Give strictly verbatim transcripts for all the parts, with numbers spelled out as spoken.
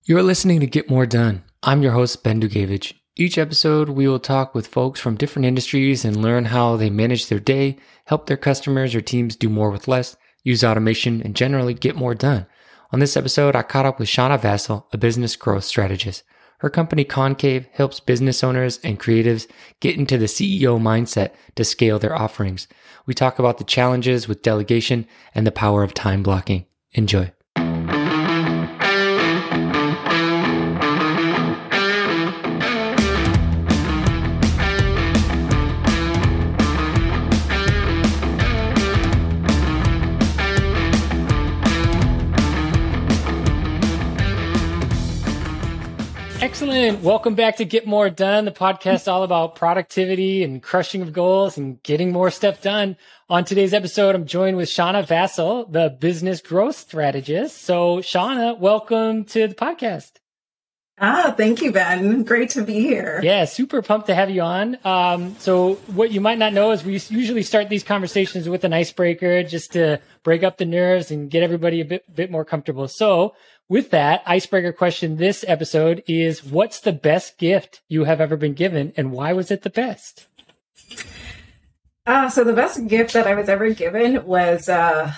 You're listening to Get More Done. I'm your host, Ben Dugavich. Each episode, we will talk with folks from different industries and learn how they manage their day, help their customers or teams do more with less, use automation, and generally get more done. On this episode, I caught up with Shauna Vassell, a business growth strategist. Her company Concave helps business owners and creatives get into the C E O mindset to scale their offerings. We talk about the challenges with delegation and the power of time blocking. Enjoy. Excellent. Welcome back to Get More Done, the podcast all about productivity and crushing of goals and getting more stuff done. On today's episode, I'm joined with Shauna Vassell, the business growth strategist. So Shauna, welcome to the podcast. Ah, thank you, Ben. Great to be here. Yeah, super pumped to have you on. Um, so what you might not know is we usually start these conversations with an icebreaker just to break up the nerves and get everybody a bit, bit more comfortable. So with that, icebreaker question this episode is, what's the best gift you have ever been given and why was it the best? Uh, so the best gift that I was ever given was, uh,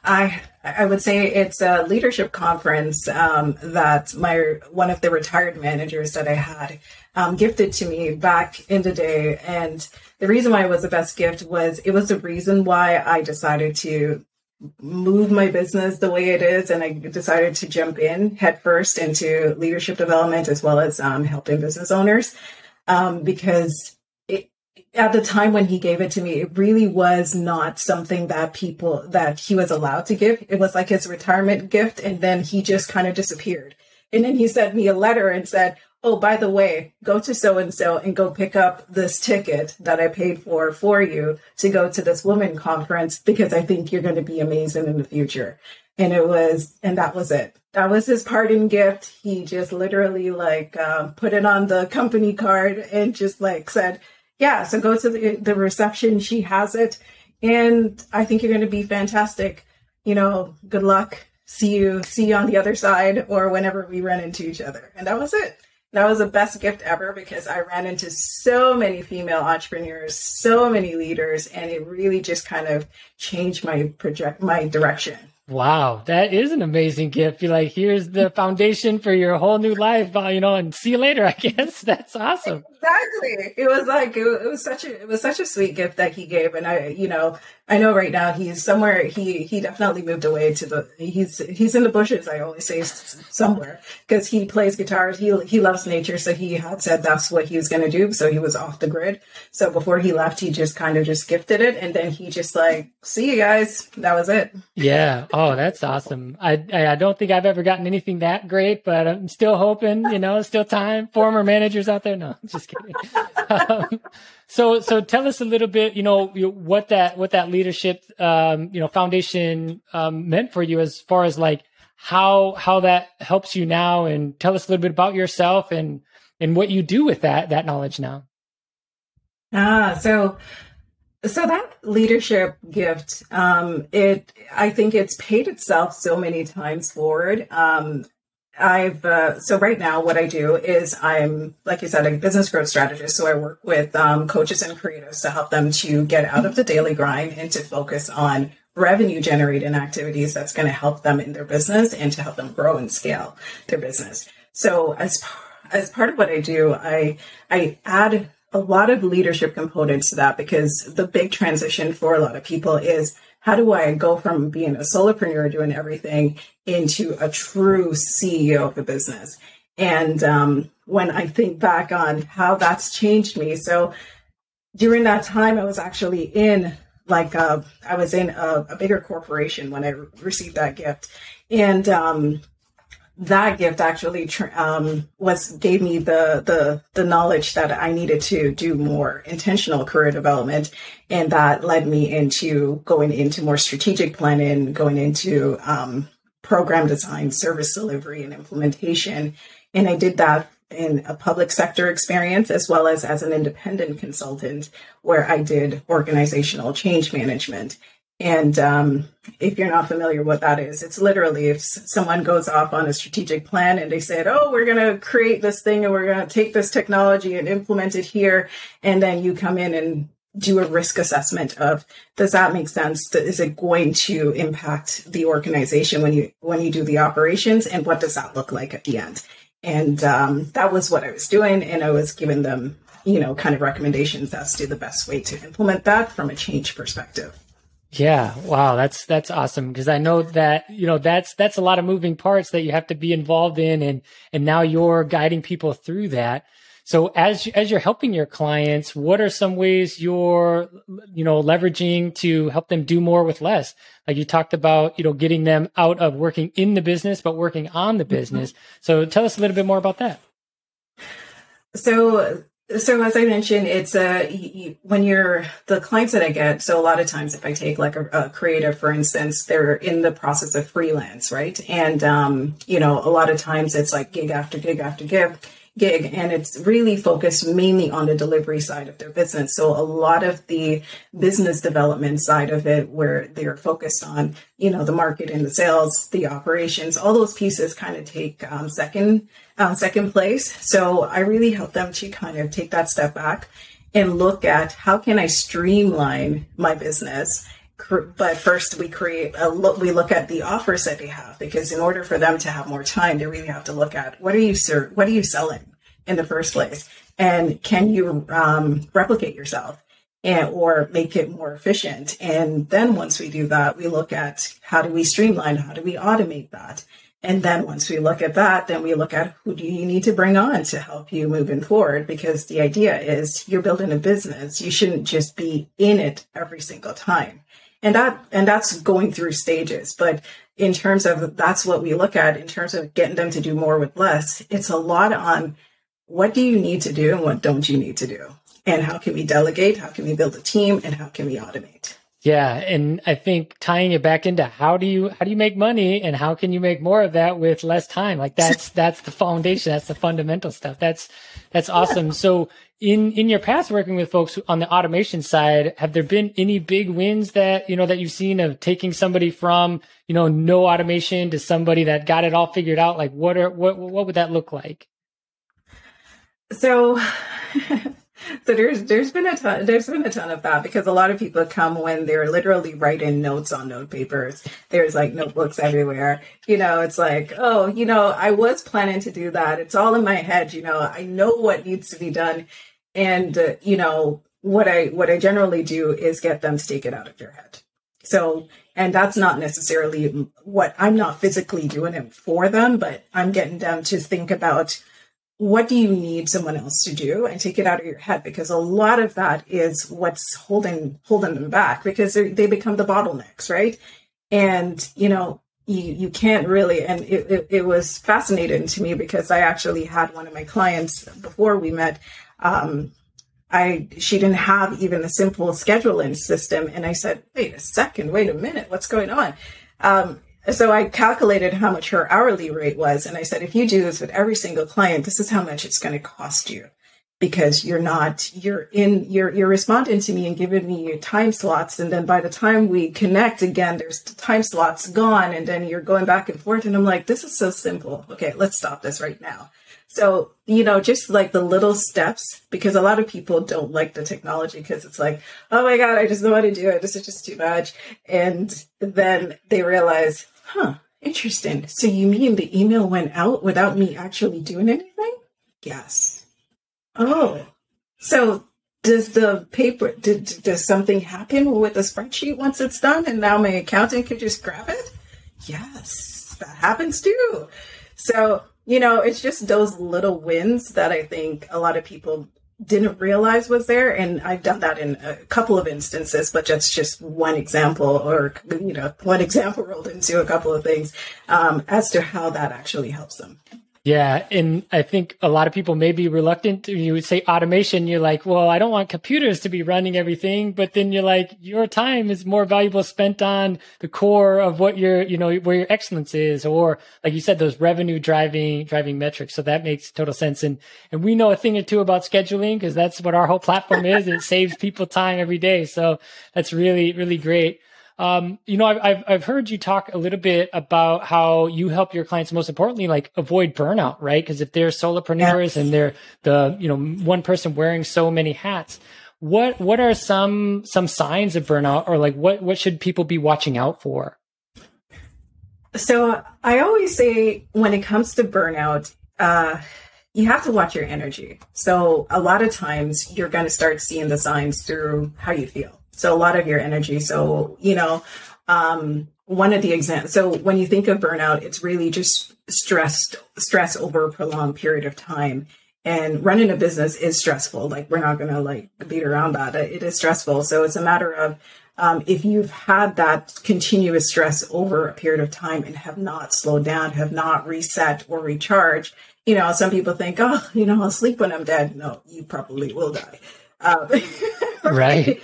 I I would say it's a leadership conference um, that my one of the retired managers that I had um, gifted to me back in the day. And the reason why it was the best gift was it was the reason why I decided to move my business the way it is. And I decided to jump in headfirst into leadership development as well as um, helping business owners um, because it, at the time when he gave it to me, it really was not something that people, that he was allowed to give. It was like his retirement gift. And then he just kind of disappeared. And then he sent me a letter and said, oh, by the way, go to so-and-so and go pick up this ticket that I paid for for you to go to this women conference because I think you're going to be amazing in the future. And it was, and that was it. That was his parting gift. He just literally like um, put it on the company card and just like said, yeah, so go to the, the reception. She has it. And I think you're going to be fantastic. You know, good luck. See you, see you on the other side or whenever we run into each other. And that was it. That was the best gift ever because I ran into so many female entrepreneurs, so many leaders, and it really just kind of changed my project, my direction. Wow, that is an amazing gift. You're like, here's the foundation for your whole new life, uh, you know, and see you later, I guess. That's awesome. Exactly. It was like, it, it was such a, it was such a sweet gift that he gave. And I, you know, I know right now he's somewhere, he, he definitely moved away to the, he's, he's in the bushes. I always say somewhere because he plays guitar. He, he loves nature. So he had said that's what he was going to do. So he was off the grid. So before he left, he just kind of just gifted it. And then he just like, see you guys. That was it. Yeah. Oh, that's awesome. I, I don't think I've ever gotten anything that great, but I'm still hoping, you know, still time. Former managers out there. No, just kidding. Um, so, so tell us a little bit, you know, what that, what that leadership, um, you know, foundation, um, meant for you as far as like how, how that helps you now, and tell us a little bit about yourself and, and what you do with that, that knowledge now. Ah, so, so that leadership gift, um, it, I think it's paid itself so many times forward. Um, I've, uh, so right now what I do is I'm, like you said, a business growth strategist. So I work with um, coaches and creatives to help them to get out of the daily grind and to focus on revenue generating activities that's going to help them in their business and to help them grow and scale their business. So as, as part of what I do, I, I add a lot of leadership components to that because the big transition for a lot of people is, how do I go from being a solopreneur doing everything into a true C E O of a business? And um, when I think back on how that's changed me, so during that time, I was actually in like a, I was in a, a bigger corporation when I re- received that gift, and um, that gift actually tr- um, was gave me the the the knowledge that I needed to do more intentional career development, and that led me into going into more strategic planning, going into um, program design, service delivery, and implementation. And I did that in a public sector experience as well as as an independent consultant, where I did organizational change management. And um, if you're not familiar what that is, it's literally if someone goes off on a strategic plan and they said, oh, we're going to create this thing and we're going to take this technology and implement it here. And then you come in and do a risk assessment of, does that make sense? Is it going to impact the organization when you when you do the operations? And what does that look like at the end? And um, that was what I was doing. And I was giving them, you know, kind of recommendations as to the best way to implement that from a change perspective. Yeah. Wow. That's, that's awesome. Cause I know that, you know, that's, that's a lot of moving parts that you have to be involved in. And, and now you're guiding people through that. So as, as you're helping your clients, what are some ways you're, you know, leveraging to help them do more with less? Like you talked about, you know, getting them out of working in the business, but working on the business. Mm-hmm. So tell us a little bit more about that. So So as I mentioned, it's uh, you, when you're the clients that I get. So a lot of times if I take like a, a creative, for instance, they're in the process of freelance, right? And, um, you know, a lot of times it's like gig after gig after gig, gig, and it's really focused mainly on the delivery side of their business. So a lot of the business development side of it, where they're focused on, you know, the market and the sales, the operations, all those pieces kind of take um, second Um, second place. So I really help them to kind of take that step back and look at how can I streamline my business. But first we create a look, we look at the offers that they have, because in order for them to have more time, they really have to look at what are you ser- what are you selling in the first place, and can you um, replicate yourself and or make it more efficient. And then once we do that, we look at how do we streamline, how do we automate that. And then once we look at that, then we look at who do you need to bring on to help you moving forward? Because the idea is you're building a business. You shouldn't just be in it every single time. And that, and that's going through stages. But in terms of, that's what we look at in terms of getting them to do more with less. It's a lot on what do you need to do and what don't you need to do? And how can we delegate? How can we build a team? And how can we automate? Yeah. And I think tying it back into how do you, how do you make money and how can you make more of that with less time? Like that's, that's the foundation. That's the fundamental stuff. That's, that's awesome. Yeah. So in, in your past working with folks on the automation side, have there been any big wins that, you know, that you've seen of taking somebody from, you know, no automation to somebody that got it all figured out? Like what are, what, what would that look like? So So there's there's been a ton there's been a ton of that, because a lot of people come when they're literally writing notes on note papers. There's like notebooks everywhere. You know, it's like, oh, you know, I was planning to do that. It's all in my head. You know, I know what needs to be done, and uh, you know what I what I generally do is get them to take it out of their head. So, and that's not necessarily what I'm not physically doing it for them, but I'm getting them to think about, what do you need someone else to do, and take it out of your head, because a lot of that is what's holding holding them back, because they become the bottlenecks, right? And, you know, you, you can't really, and it, it, it was fascinating to me, because I actually had one of my clients before we met, um, I she didn't have even a simple scheduling system. And I said, wait a second, wait a minute, what's going on? Um, So I calculated how much her hourly rate was. And I said, if you do this with every single client, this is how much it's going to cost you, because you're not, you're in, you're, you're responding to me and giving me your time slots. And then by the time we connect again, there's the time slots gone. And then you're going back and forth. And I'm like, this is so simple. Okay, let's stop this right now. So, you know, just like the little steps, because a lot of people don't like the technology, because it's like, oh my God, I just don't want to do it. This is just too much. And then they realize, huh, interesting. So you mean the email went out without me actually doing anything? Yes. Oh, so does the paper, did, does something happen with the spreadsheet once it's done and now my accountant could just grab it? Yes, that happens too. So, you know, it's just those little wins that I think a lot of people didn't realize was there. And I've done that in a couple of instances, but that's just one example, or, you know, one example rolled into a couple of things um, as to how that actually helps them. Yeah. And I think a lot of people may be reluctant to, you would say automation. You're like, well, I don't want computers to be running everything, but then you're like, your time is more valuable spent on the core of what your, you know, where your excellence is, or like you said, those revenue driving, driving metrics. So that makes total sense. And, and we know a thing or two about scheduling, because that's what our whole platform is. It saves people time every day. So that's really, really great. Um, you know, I've, I've, I've heard you talk a little bit about how you help your clients, most importantly, like avoid burnout, right? Because if they're solopreneurs yeah. and they're the, you know, one person wearing so many hats, what, what are some, some signs of burnout, or like what, what should people be watching out for? So I always say when it comes to burnout, uh, you have to watch your energy. So a lot of times you're going to start seeing the signs through how you feel. So a lot of your energy. So, you know, um, one of the examples, so when you think of burnout, it's really just stress, stress over a prolonged period of time. And running a business is stressful. Like, we're not going to like beat around that. It is stressful. So it's a matter of, um, if you've had that continuous stress over a period of time and have not slowed down, have not reset or recharged, you know, some people think, oh, you know, I'll sleep when I'm dead. No, you probably will die. Um, right.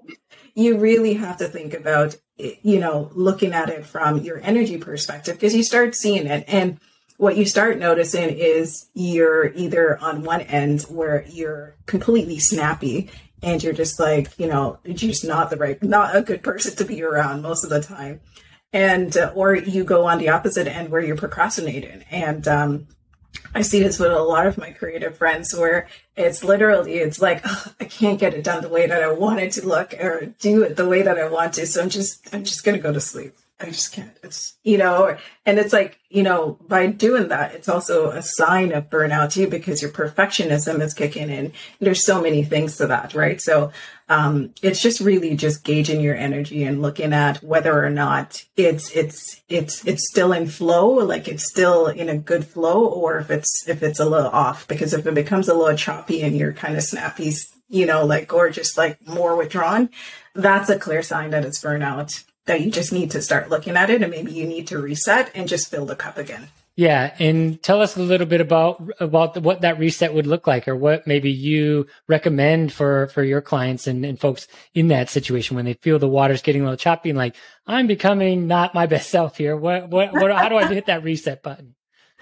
You really have to think about, you know, looking at it from your energy perspective, because you start seeing it. And what you start noticing is you're either on one end where you're completely snappy and you're just like, you know, you're just not the right, not a good person to be around most of the time. And, uh, or you go on the opposite end where you're procrastinating. And, um, I see this with a lot of my creative friends where it's literally, it's like, oh, I can't get it done the way that I want it to look or do it the way that I want to. So I'm just, I'm just going to go to sleep. I just can't. It's, you know, and it's like, you know, by doing that, it's also a sign of burnout too, because your perfectionism is kicking in. There's so many things to that, right? So um, it's just really just gauging your energy and looking at whether or not it's, it's, it's, it's still in flow, like it's still in a good flow, or if it's, if it's a little off, because if it becomes a little choppy and you're kind of snappy, you know, like, or just like more withdrawn, that's a clear sign that it's burnout, that you just need to start looking at it, and maybe you need to reset and just fill the cup again. Yeah. And tell us a little bit about, about the, what that reset would look like, or what maybe you recommend for, for your clients and, and folks in that situation when they feel the water's getting a little choppy and like, I'm becoming not my best self here. What, what, what how do I hit that reset button?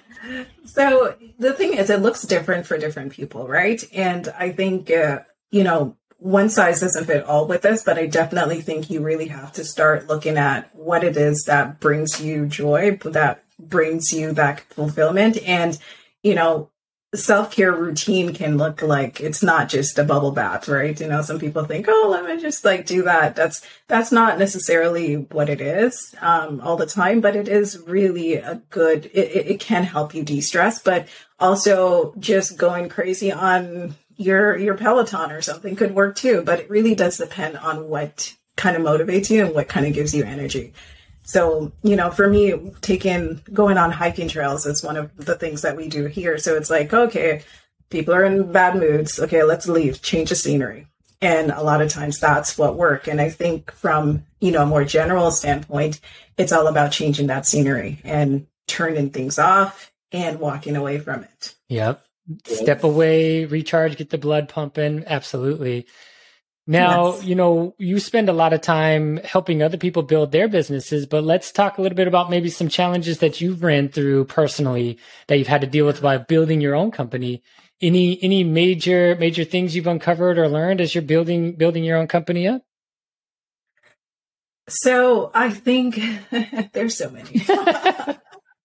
So the thing is, it looks different for different people, right? And I think, uh, you know, one size doesn't fit all with this, but I definitely think you really have to start looking at what it is that brings you joy, that brings you that fulfillment. And, you know, self-care routine can look like, it's not just a bubble bath, right? You know, some people think, oh, let me just like do that. That's, that's not necessarily what it is um, all the time, but it is really a good, it, it can help you de-stress, but also just going crazy on your your Peloton or something could work too. But it really does depend on what kind of motivates you and what kind of gives you energy. So, you know, for me, taking going on hiking trails is one of the things that we do here. So it's like, okay, people are in bad moods. Okay, let's leave, change the scenery. And a lot of times that's what works. And I think from, you know, a more general standpoint, it's all about changing that scenery and turning things off and walking away from it. Yep. Step away, recharge, get the blood pumping. Absolutely. Now, yes. you know, you spend a lot of time helping other people build their businesses, but let's talk a little bit about maybe some challenges that you've ran through personally that you've had to deal with by building your own company. Any, any major, major things you've uncovered or learned as you're building, building your own company up? So I think there's so many, but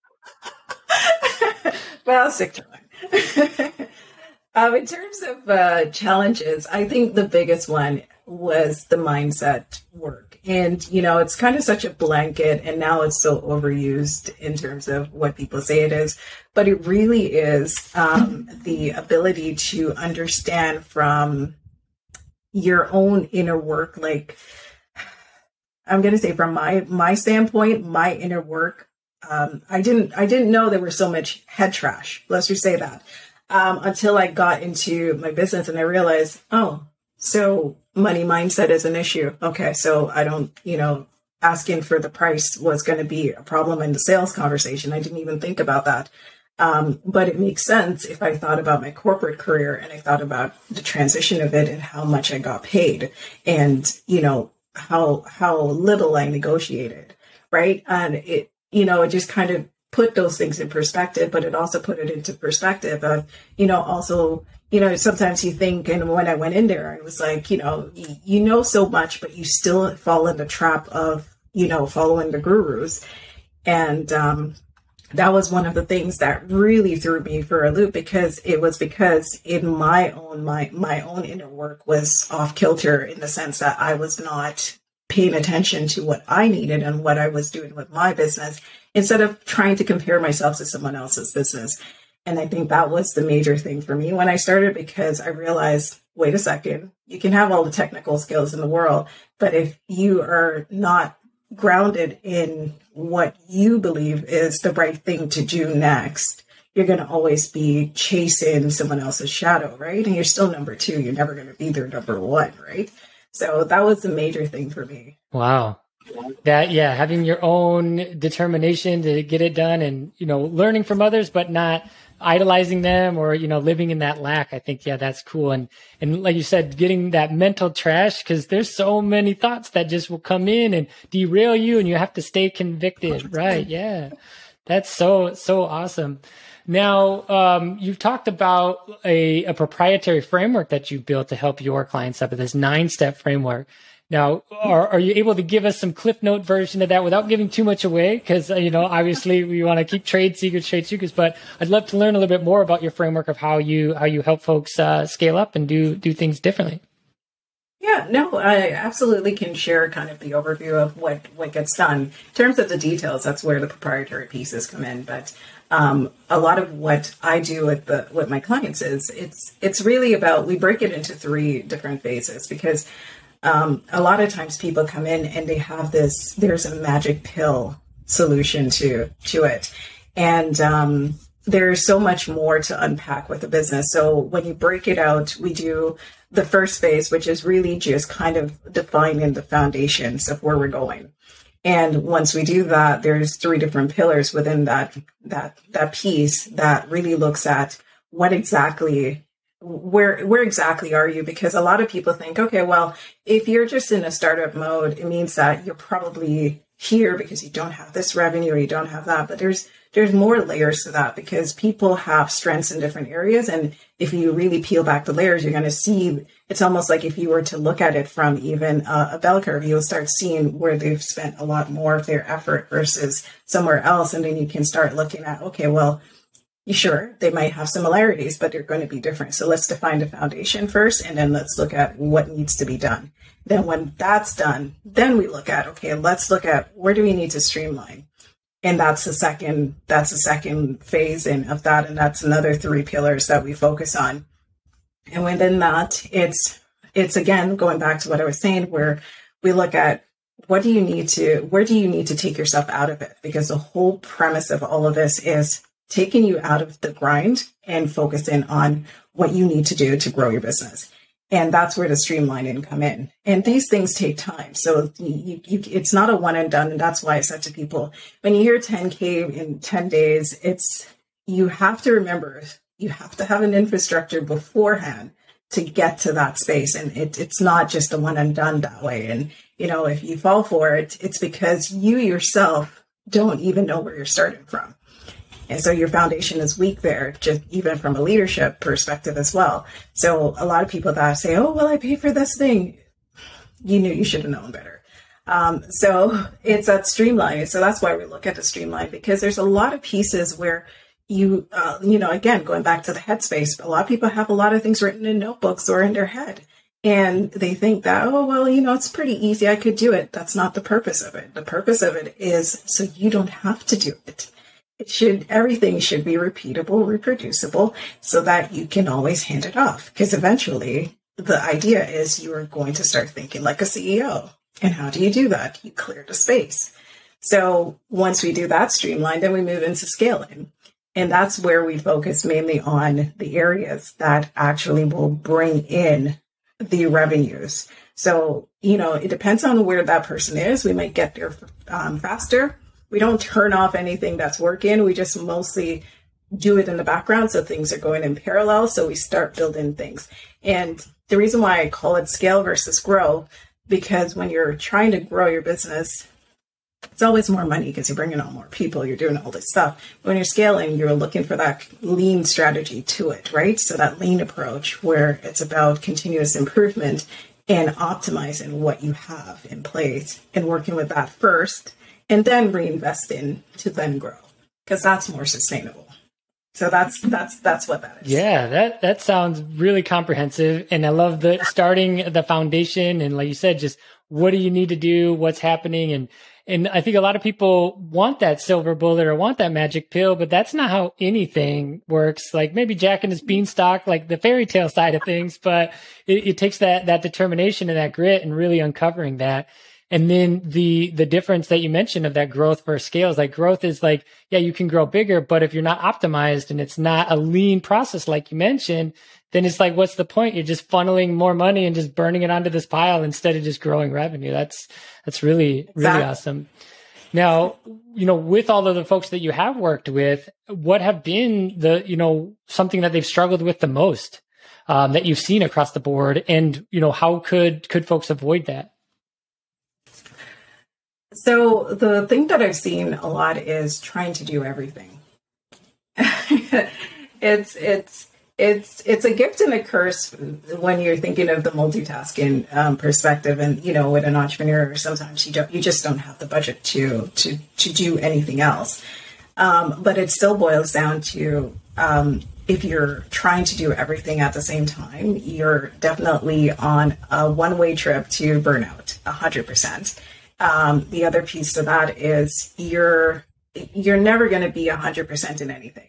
I'll stick to one. um, in terms of uh, challenges, I think the biggest one was the mindset work. And, you know, it's kind of such a blanket, and now it's so overused in terms of what people say it is. But it really is um, the ability to understand from your own inner work. Like, I'm going to say from my my standpoint, my inner work. Um, I didn't, I didn't know there was so much head trash. Let's just say that, um, until I got into my business and I realized, oh, so money mindset is an issue. Okay. So I don't, you know, asking for the price was going to be a problem in the sales conversation. I didn't even think about that. Um, but it makes sense if I thought about my corporate career and I thought about the transition of it and how much I got paid and, you know, how, how little I negotiated. Right. And it, you know, it just kind of put those things in perspective, but it also put it into perspective of, you know, also, you know, sometimes you think, and when I went in there, I was like, you know, you know so much, but you still fall in the trap of you know, following the gurus. And um, that was one of the things that really threw me for a loop, because it was because in my own, my, my own inner work was off kilter, in the sense that I was not paying attention to what I needed and what I was doing with my business, instead of trying to compare myself to someone else's business. And I think that was the major thing for me when I started, because I realized, wait a second, you can have all the technical skills in the world, but if you are not grounded in what you believe is the right thing to do next, you're going to always be chasing someone else's shadow, right? And you're still number two. You're never going to be their number one, right? So that was the major thing for me. Wow. That, yeah, having your own determination to get it done, and, you know, learning from others, but not idolizing them or, you know, living in that lack. I think, yeah, that's cool. And, and like you said, getting that mental trash, because there's so many thoughts that just will come in and derail you, and you have to stay convicted. Right. Yeah. That's so, so awesome. Now, um, you've talked about a, a proprietary framework that you built to help your clients up with this nine step framework. Now, are, are you able to give us some Cliff Note version of that without giving too much away? Because, uh, you know, obviously we want to keep trade secrets, trade secrets, but I'd love to learn a little bit more about your framework of how you, how you help folks uh, scale up and do, do things differently. Yeah, no, I absolutely can share kind of the overview of what, what gets done. In terms of the details, that's where the proprietary pieces come in. But um, a lot of what I do with the with my clients is it's it's really about, we break it into three different phases, because um, a lot of times people come in and they have this, there's a magic pill solution to to it. And um, there's so much more to unpack with the business. So when you break it out, we do the first phase, which is really just kind of defining the foundations of where we're going. And once we do that, there's three different pillars within that, that, that piece that really looks at what exactly, where, where exactly are you? Because a lot of people think, okay, well, if you're just in a startup mode, it means that you're probably here because you don't have this revenue or you don't have that. But there's, there's more layers to that, because people have strengths in different areas. And if you really peel back the layers, you're going to see, it's almost like if you were to look at it from even a, a bell curve, you'll start seeing where they've spent a lot more of their effort versus somewhere else. And then you can start looking at, okay, well, you sure, they might have similarities, but they're going to be different. So let's define the foundation first, and then let's look at what needs to be done. Then when that's done, then we look at, okay, let's look at where do we need to streamline? And that's the second, that's the second phase in of that. And that's another three pillars that we focus on. And within that, it's, it's again, going back to what I was saying, where we look at what do you need to, where do you need to take yourself out of it? Because the whole premise of all of this is taking you out of the grind and focusing on what you need to do to grow your business. And that's where the streamlining come in. And these things take time. So you, you, it's not a one and done. And that's why I said to people, when you hear ten K in ten days, it's, you have to remember, you have to have an infrastructure beforehand to get to that space. And it, it's not just a one and done that way. And, you know, if you fall for it, it's because you yourself don't even know where you're starting from. And so your foundation is weak there, just even from a leadership perspective as well. So a lot of people that say, oh, well, I paid for this thing. You knew, you should have known better. Um, so it's that streamline. So that's why we look at the streamline, because there's a lot of pieces where you, uh, you know, again, going back to the headspace, a lot of people have a lot of things written in notebooks or in their head. And they think that, oh, well, you know, it's pretty easy. I could do it. That's not the purpose of it. The purpose of it is so you don't have to do it. It should, everything should be repeatable, reproducible, so that you can always hand it off. Because eventually the idea is you are going to start thinking like a C E O. And how do you do that? You clear the space. So once we do that streamline, then we move into scaling. And that's where we focus mainly on the areas that actually will bring in the revenues. So, you know, it depends on where that person is. We might get there um, faster. We don't turn off anything that's working. We just mostly do it in the background. So things are going in parallel. So we start building things. And the reason why I call it scale versus grow, because when you're trying to grow your business, it's always more money because you're bringing on more people. You're doing all this stuff. When you're scaling, you're looking for that lean strategy to it, right? So that lean approach where it's about continuous improvement and optimizing what you have in place and working with that first and then reinvest in to then grow, because that's more sustainable. So that's that's that's what that is. Yeah, that that sounds really comprehensive. And I love the starting the foundation. And like you said, just what do you need to do? What's happening? And and I think a lot of people want that silver bullet or want that magic pill, but that's not how anything works. Like maybe Jack and his beanstalk, like the fairy tale side of things, but it, it takes that that determination and that grit and really uncovering that. And then the the difference that you mentioned of that growth versus scales, like growth is like, yeah, you can grow bigger, but if you're not optimized and it's not a lean process, like you mentioned, then it's like, what's the point? You're just funneling more money and just burning it onto this pile instead of just growing revenue. That's, that's really, really exactly. Awesome. Now, you know, with all of the folks that you have worked with, what have been the, you know, something that they've struggled with the most, um, that you've seen across the board? And, you know, how could, could folks avoid that? So the thing that I've seen a lot is trying to do everything. it's, it's, It's it's a gift and a curse when you're thinking of the multitasking um, perspective, and you know, with an entrepreneur, sometimes you don't you just don't have the budget to to to do anything else. Um, but it still boils down to um, if you're trying to do everything at the same time, you're definitely on a one-way trip to burnout, a hundred percent. Um, the other piece of that is you're you're never going to be a hundred percent in anything.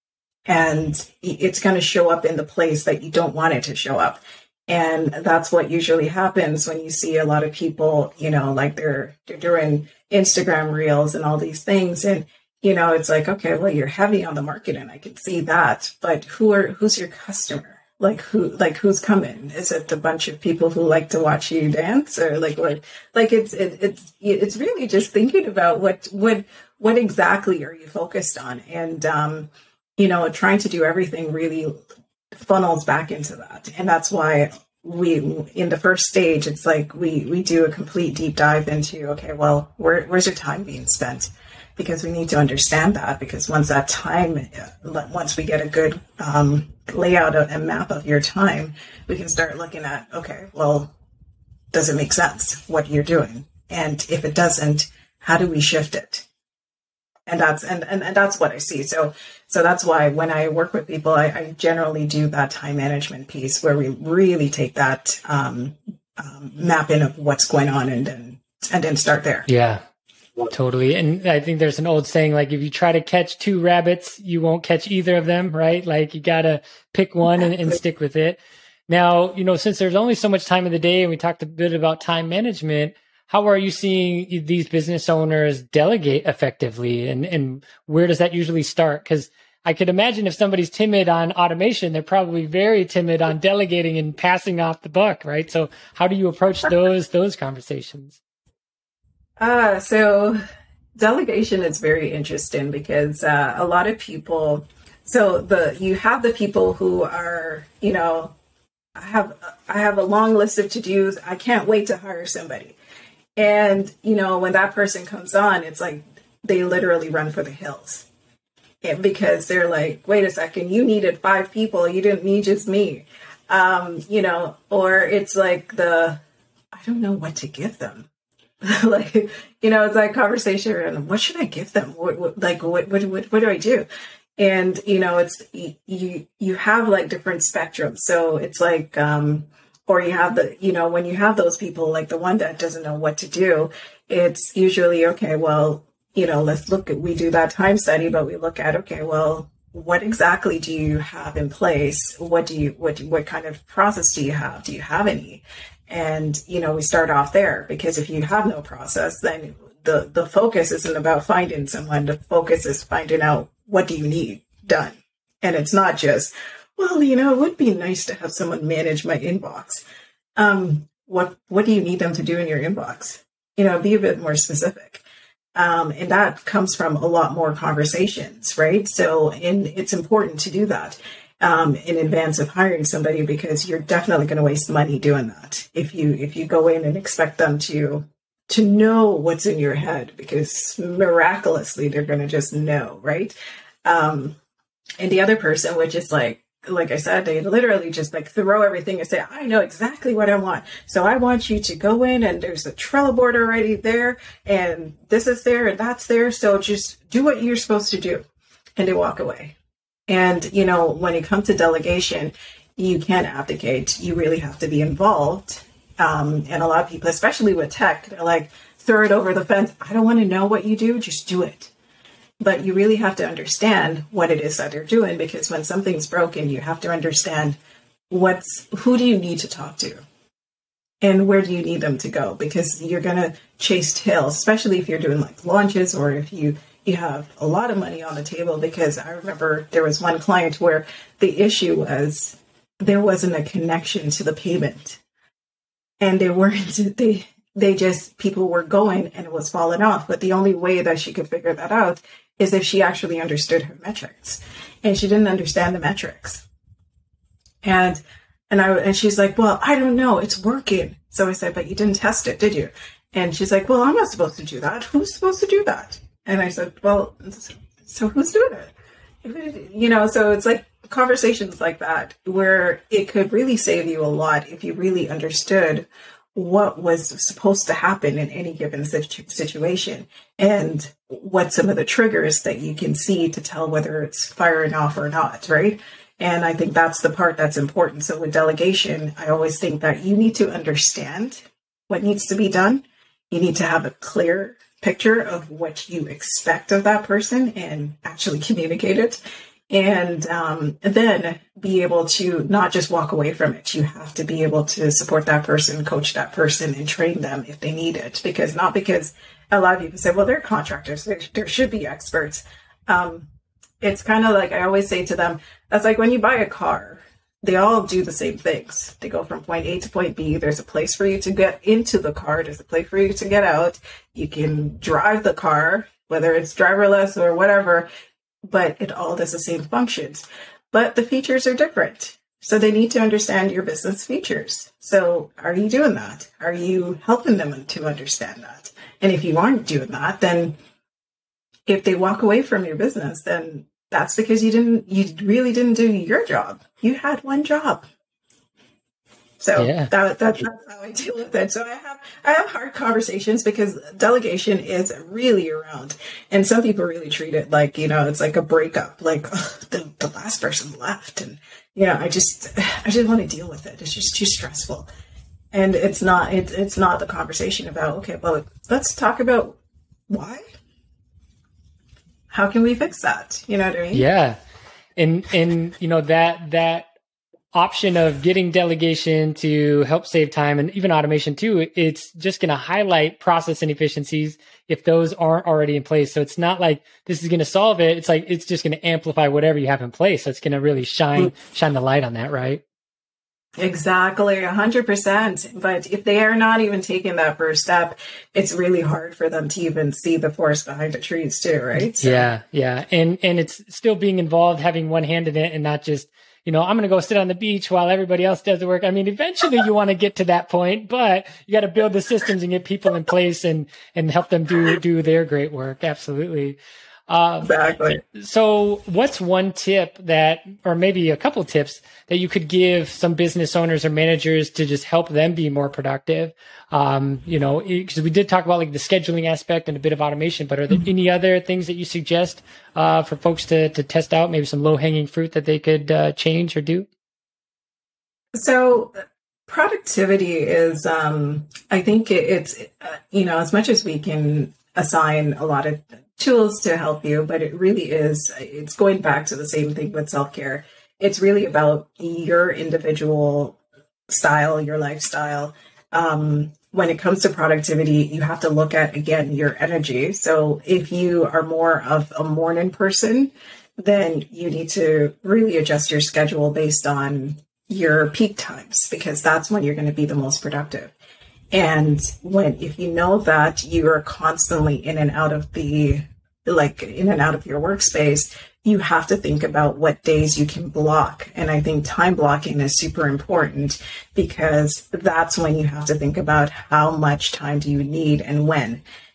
And it's going to show up in the place that you don't want it to show up. And that's what usually happens when you see a lot of people, you know, like they're, they're doing Instagram reels and all these things. And, you know, it's like, okay, well, you're heavy on the marketing. I can see that. But who are, who's your customer? Like who, like who's coming? Is it a bunch of people who like to watch you dance, or like what, like it's, it, it's, it's really just thinking about what, what, what exactly are you focused on? And, um, you know, trying to do everything really funnels back into that. And that's why we, in the first stage, it's like we, we do a complete deep dive into, okay, well, where, where's your time being spent? Because we need to understand that, because once that time, once we get a good um, layout and map of your time, we can start looking at, okay, well, does it make sense what you're doing? And if it doesn't, how do we shift it? And that's, and, and, and that's what I see. So, so that's why when I work with people, I, I generally do that time management piece where we really take that, um, um, mapping of what's going on and then, and then start there. Yeah, totally. And I think there's an old saying, like, if you try to catch two rabbits, you won't catch either of them, right? Like you got to pick one and, and stick with it. Now, you know, since there's only so much time in the day and we talked a bit about time management, how are you seeing these business owners delegate effectively, and, and where does that usually start? Because I could imagine if somebody's timid on automation, they're probably very timid on delegating and passing off the buck, right? So how do you approach those those conversations? Uh, so delegation is very interesting because uh, a lot of people, so the you have the people who are, you know, I have I have a long list of to-dos. I can't wait to hire somebody. And, you know, when that person comes on, it's like they literally run for the hills. And because they're like, wait a second, you needed five people. You didn't need just me. Um, you know, or it's like the, I don't know what to give them. Like, you know, it's like conversation and what should I give them? What, what, like, what, what, what, what do I do? And, you know, it's, you, you have like different spectrums. So it's like, um, or you have the, you know, when you have those people, like the one that doesn't know what to do, it's usually, okay, well, you know, let's look at, we do that time study, but we look at, okay, well, what exactly do you have in place? What do you, what, what kind of process do you have? Do you have any? And, you know, we start off there, because if you have no process, then the, the focus isn't about finding someone. The focus is finding out, what do you need done? And it's not just, well, you know, it would be nice to have someone manage my inbox. Um, what, what do you need them to do in your inbox? You know, be a bit more specific. Um, and that comes from a lot more conversations, right? So, and it's important to do that, um, in advance of hiring somebody, because you're definitely going to waste money doing that. If you, if you go in and expect them to, to know what's in your head, because miraculously they're going to just know, right? Um, and the other person, which is like, like I said, they literally just like throw everything and say, I know exactly what I want. So I want you to go in and there's a Trello board already there and this is there and that's there. So just do what you're supposed to do. And they walk away. And, you know, when it comes to delegation, you can't abdicate. You really have to be involved. Um, and a lot of people, especially with tech, they're like, throw it over the fence. I don't want to know what you do. Just do it. But you really have to understand what it is that they're doing, because when something's broken, you have to understand what's, who do you need to talk to and where do you need them to go? Because you're going to chase tails, especially if you're doing like launches or if you, you have a lot of money on the table. Because I remember there was one client where the issue was there wasn't a connection to the payment and they weren't, they, they just, people were going and it was falling off. But the only way that she could figure that out is if she actually understood her metrics, and she didn't understand the metrics. And, and I, and she's like, well, I don't know, it's working. So I said, but you didn't test it, did you? And she's like, well, I'm not supposed to do that. Who's supposed to do that? And I said, well, so who's doing it? You know, so it's like conversations like that where it could really save you a lot if you really understood what was supposed to happen in any given situ- situation and what some of the triggers that you can see to tell whether it's firing off or not, right? And I think that's the part that's important. So with delegation, I always think that you need to understand what needs to be done. You need to have a clear picture of what you expect of that person and actually communicate it. And um, then be able to not just walk away from it. You have to be able to support that person, coach that person, and train them if they need it. Because not because a lot of people say, well, they're contractors, there, there should be experts. Um, it's kind of like I always say to them, that's like when you buy a car, they all do the same things. They go from point A to point B. There's a place for you to get into the car. There's a place for you to get out. You can drive the car, whether it's driverless or whatever, but it all does the same functions. But the features are different. So they need to understand your business features. So are you doing that? Are you helping them to understand that? And if you aren't doing that, then if they walk away from your business, then that's because you didn't, you really didn't do your job. You had one job. So yeah. that, that, that's how I deal with it. So I have I have hard conversations because delegation is really around. And some people really treat it like, you know, it's like a breakup, like oh, the, the last person left. And, you know, I just I just want to deal with it. It's just too stressful. And it's not it's it's not the conversation about, okay, well, let's talk about why. How can we fix that? You know what I mean? Yeah. And and you know, that that option of getting delegation to help save time and even automation too, it's just going to highlight process inefficiencies if those aren't already in place. So it's not like this is going to solve it. It's like, it's just going to amplify whatever you have in place. So it's going to really shine, shine the light on that, right? Exactly. A hundred percent. But if they are not even taking that first step, it's really hard for them to even see the forest behind the trees too, right? So. Yeah. Yeah. And, and it's still being involved, having one hand in it and not just, you know, I'm going to go sit on the beach while everybody else does the work. I mean, eventually you want to get to that point, but you got to build the systems and get people in place and, and help them do, do their great work. Absolutely. Um, exactly. So what's one tip that, or maybe a couple tips that you could give some business owners or managers to just help them be more productive? Um, you know, because we did talk about like the scheduling aspect and a bit of automation, but are there mm-hmm. any other things that you suggest uh, for folks to, to test out, maybe some low hanging fruit that they could uh, change or do? So productivity is, um, I think it, it's, uh, you know, as much as we can assign a lot of tools to help you, but it really is, it's going back to the same thing with self-care. It's really about your individual style, your lifestyle. Um, when it comes to productivity, you have to look at, again, your energy. So if you are more of a morning person, then you need to really adjust your schedule based on your peak times, because that's when you're going to be the most productive. And when, if you know that you are constantly in and out of the, like in and out of your workspace, you have to think about what days you can block. And I think time blocking is super important, because that's when you have to think about how much time do you need and when.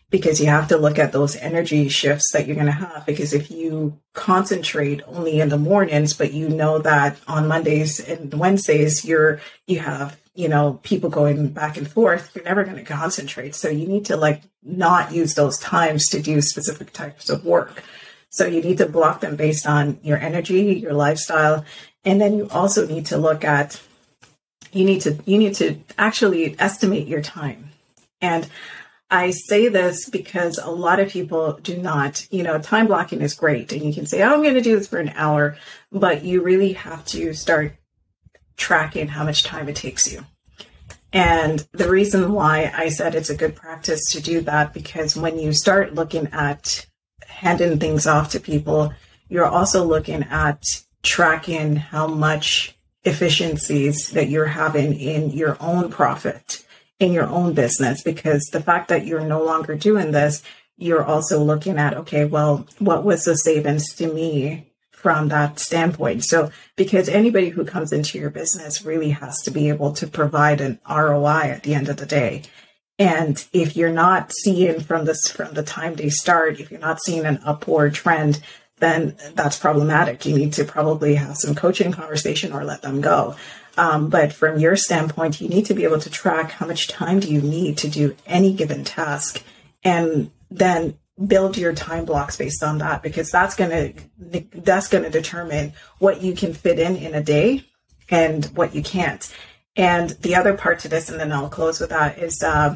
because you have to look at those energy shifts that you're going to have. Because if you concentrate only in the mornings, but you know that on Mondays and Wednesdays, you're, you have, you know, people going back and forth, you're never going to concentrate. So you need to like not use those times to do specific types of work. So you need to block them based on your energy, your lifestyle. And then you also need to look at, you need to, you need to actually estimate your time. And I say this because a lot of people do not, you know, time blocking is great. And you can say, oh, I'm going to do this for an hour, but you really have to start tracking how much time it takes you. And the reason why I said it's a good practice to do that, because when you start looking at handing things off to people, you're also looking at tracking how much efficiencies that you're having in your own profit, in your own business, because the fact that you're no longer doing this, you're also looking at, okay, well, what was the savings to me from that standpoint? So, because anybody who comes into your business really has to be able to provide an R O I at the end of the day. And if you're not seeing from this, from the time they start, if you're not seeing an upward trend, then that's problematic. You need to probably have some coaching conversation or let them go. Um, but from your standpoint, you need to be able to track how much time do you need to do any given task, and then build your time blocks based on that, because that's going to, that's going to determine what you can fit in in a day and what you can't. And the other part to this, and then I'll close with that, is uh,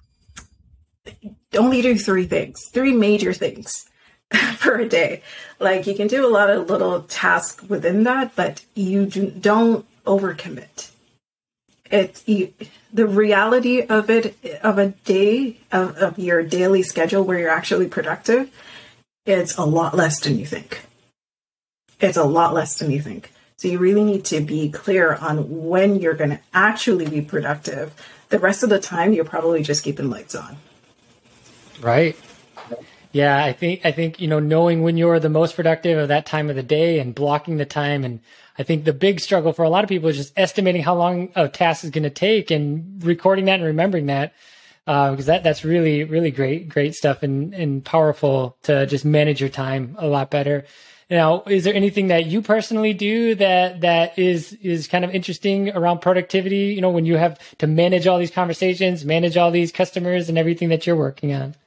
only do three things, three major things for a day. Like, you can do a lot of little tasks within that, but you do, don't overcommit. It's you, the reality of it, of a day of, of your daily schedule where you're actually productive, it's a lot less than you think. It's a lot less than you think. So you really need to be clear on when you're going to actually be productive. The rest of the time, you're probably just keeping lights on. Right. Yeah, I think, I think, you know, knowing when you're the most productive of that time of the day and blocking the time. And I think the big struggle for a lot of people is just estimating how long a task is going to take and recording that and remembering that, uh, because that, that's really, really great, great stuff, and, and powerful to just manage your time a lot better. Now, is there anything that you personally do that, that is, is kind of interesting around productivity? You know, when you have to manage all these conversations, manage all these customers and everything that you're working on?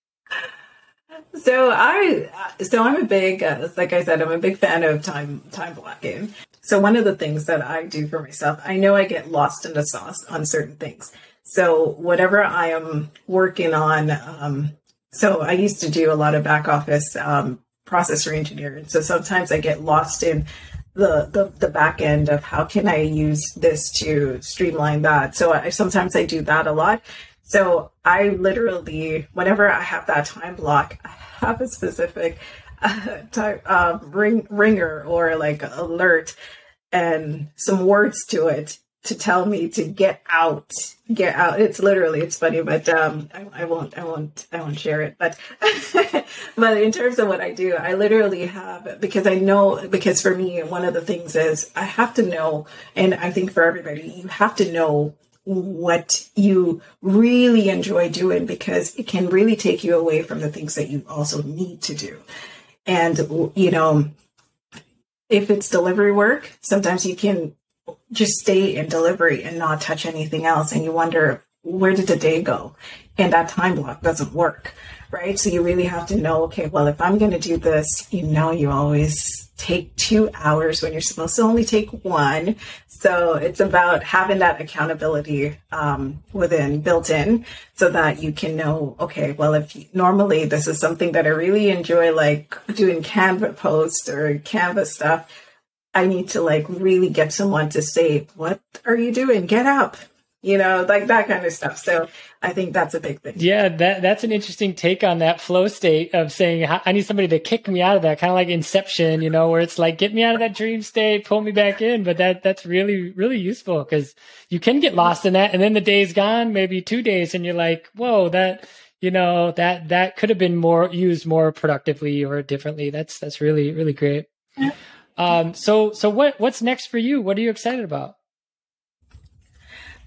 So I, so I'm a big, uh, like I said, I'm a big fan of time, time blocking. So one of the things that I do for myself, I know I get lost in the sauce on certain things. So whatever I am working on, um, so I used to do a lot of back office, um, process reengineering. So sometimes I get lost in the, the, the back end of how can I use this to streamline that. So I, sometimes I do that a lot. So I literally, whenever I have that time block, I have a specific uh, type, uh, ring, ringer or like alert and some words to it to tell me to get out, get out. It's literally, it's funny, but um, I, I won't, I won't, I won't share it. But, but in terms of what I do, I literally have, because I know, because for me, one of the things is I have to know, and I think for everybody, you have to know what you really enjoy doing, because it can really take you away from the things that you also need to do. And, you know, if it's delivery work, sometimes you can just stay in delivery and not touch anything else. And you wonder, where did the day go? And that time block doesn't work, right? So you really have to know, okay, well, if I'm going to do this, you know, you always take two hours when you're supposed to only take one. So it's about having that accountability um, within, built in, so that you can know, okay, well, if you, normally this is something that I really enjoy, like doing Canva posts or Canva stuff, I need to like really get someone to say, what are you doing? Get up, you know, like that kind of stuff. So I think that's a big thing. Yeah, that that's an interesting take on that flow state of saying, I need somebody to kick me out of that, kind of like Inception, you know, where it's like, get me out of that dream state, pull me back in. But that that's really, really useful, because you can get lost in that. And then the day's gone, maybe two days, and you're like, whoa, that, you know, that that could have been more used more productively or differently. That's that's really, really great. Yeah. Um, so so what what's next for you? What are you excited about?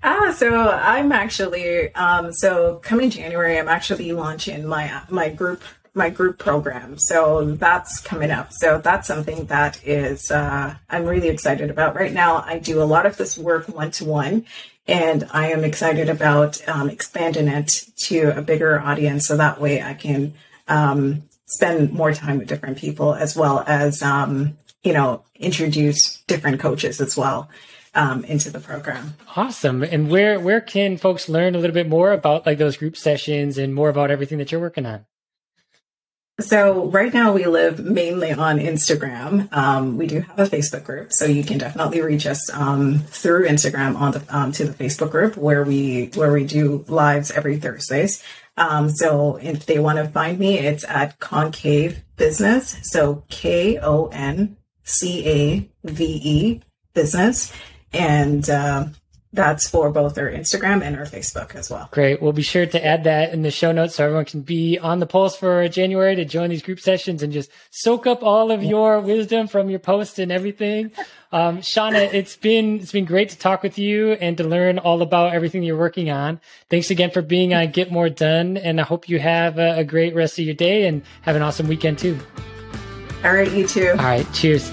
Ah, so I'm actually um, so coming January, I'm actually launching my my group my group program. So that's coming up. So that's something that is uh, I'm really excited about right now. I do a lot of this work one to one, and I am excited about um, expanding it to a bigger audience. So that way I can um, spend more time with different people, as well as um, you know introduce different coaches as well. Um, into the program. Awesome. And where where can folks learn a little bit more about like those group sessions and more about everything that you're working on? So right now we live mainly on Instagram. Um, we do have a Facebook group, so you can definitely reach us um, through Instagram on the um, to the Facebook group where we where we do lives every Thursdays. Um, so if they want to find me, it's at Concave Business. So K O N C A V E Business. And uh, that's for both our Instagram and our Facebook as well. Great. We'll be sure to add that in the show notes so everyone can be on the pulse for January to join these group sessions and just soak up all of your wisdom from your posts and everything. Um, Shauna, it's been it's been great to talk with you and to learn all about everything you're working on. Thanks again for being on Get More Done, and I hope you have a, a great rest of your day and have an awesome weekend too. All right, you too. All right, cheers.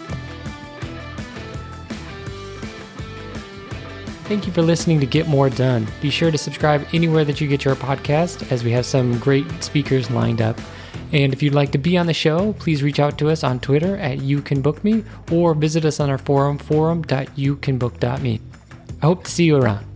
Thank you for listening to Get More Done. Be sure to subscribe anywhere that you get your podcast, as we have some great speakers lined up. And if you'd like to be on the show, please reach out to us on Twitter at You Can Book Me or visit us on our forum, forum dot you can book dot me. I hope to see you around.